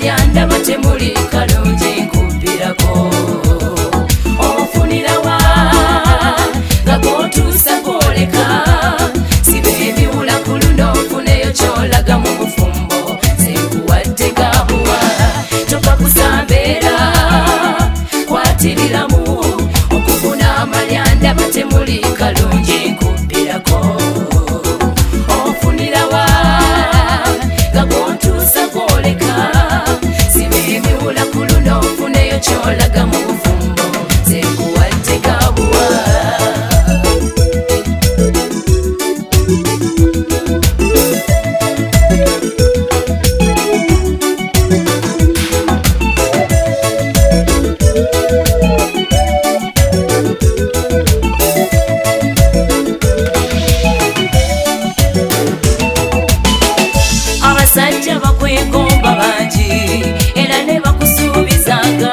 amalya ndaba temuli kalungi nkubbirako ofunira wa gakotuusa kwoleka siba ebiwula ku luno ofuneyo kyolaga mu bufumbo zenkuwadde gabuwa toka kusambeera kwatiriramu okufuna amalya ndaba temuli kalungi nkubbirako ofunira wa gakontuusa kwoleka siba ebiwula ku luno ofuneyo kyolaga mu bufumbo zenkuwadde gabuwa abasajja bakwegomba bangi era ne bakusuubizanga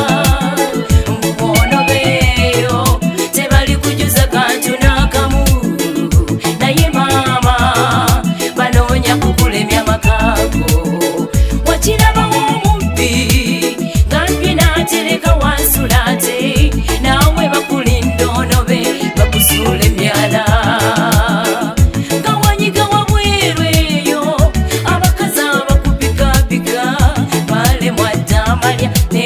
mbubonobeeyo tebali kujuza kantu n'akamu naye maama banoonya kukulemya makaago wakirabawo omubbi gambye n'atereka wansula ate naawe bakulinda onobe bakusuula emyala gawanyiga wabweru eyo abakazi abakupikapika balemwadde amalya